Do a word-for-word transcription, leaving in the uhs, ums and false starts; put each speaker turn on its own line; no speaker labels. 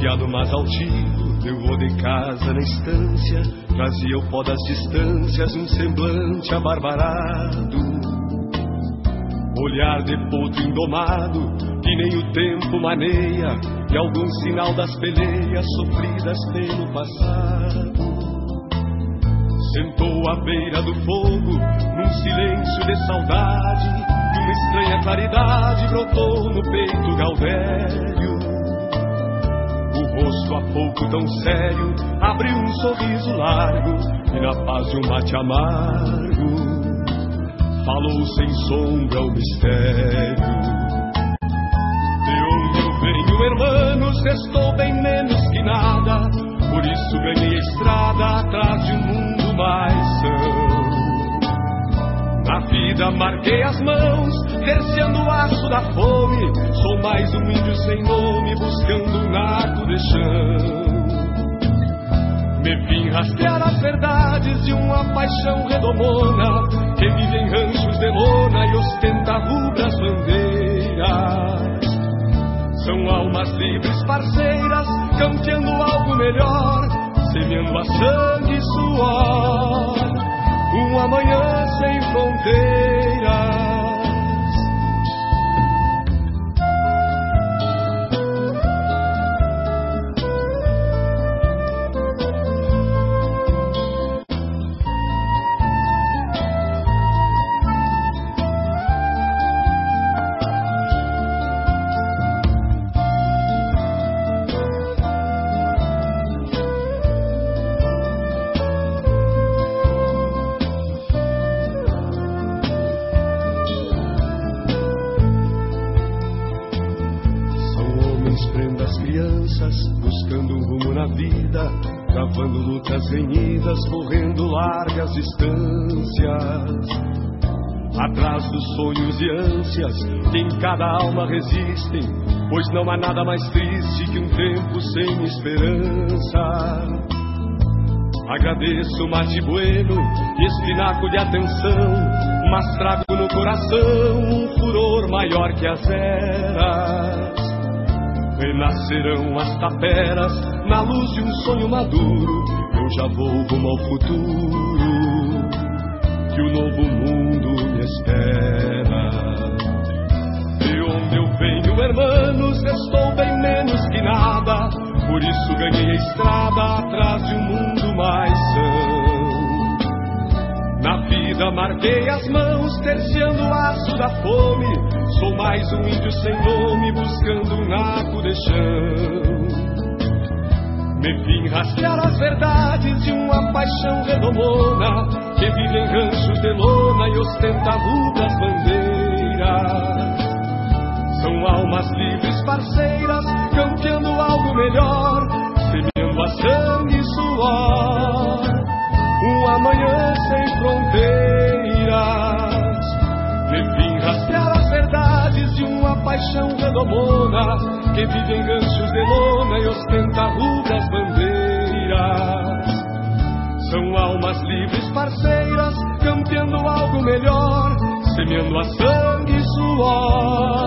Aliviado mas altivo, eu vou de casa na estância, trazia o pó das distâncias, um semblante abarbarado, olhar de potro indomado, que nem o tempo maneia, e algum sinal das peleias sofridas pelo passado. Sentou à beira do fogo, num silêncio de saudade, e uma estranha claridade brotou no peito Gaudério. O rosto há pouco tão sério abriu um sorriso largo, e na paz de um mate amargo falou sem sombra o mistério. De onde eu venho, hermanos, restou bem menos que nada, por isso ganhei a estrada atrás de um mundo mais são. Na vida marquei as mãos, terciando o aço da fome, sou mais um índio sem nome, buscando um naco de chão. Me vim rastrear as verdades de uma paixão redomona, que vive em ranchos de lona e ostenta rubras bandeiras. São almas livres, parceiras, campeando algo melhor, semeando a sangue e suor, um amanhã sem fronteiras. Travando lutas renhidas, correndo largas distâncias, atrás dos sonhos e ânsias que em cada alma resistem, pois não há nada mais triste que um tempo sem esperança. Agradeço mate bueno e espinaco de atenção, mas trago no coração um furor maior que as eras. Renascerão as taperas na luz de um sonho maduro, eu já vou rumo ao futuro, que o novo mundo me espera. De onde eu venho, hermanos, restou bem menos que nada, por isso ganhei a estrada atrás de um mundo mais são. Na vida marquei as mãos, terciando o aço da fome, sou mais um índio sem nome, buscando um naco de chão. Me vim rastrear as verdades de uma paixão redomona, que vive em ranchos de lona e ostenta rubras bandeiras. São almas livres, parceiras, campeando algo melhor, semeando a sangue e suor, um amanhã sem fronteiras. Me vim rastrear as verdades de uma paixão redomona, que vive em ranchos de lona e ostenta rubras bandeiras. São almas livres, parceiras, campeando algo melhor, semeando a sangue e suor,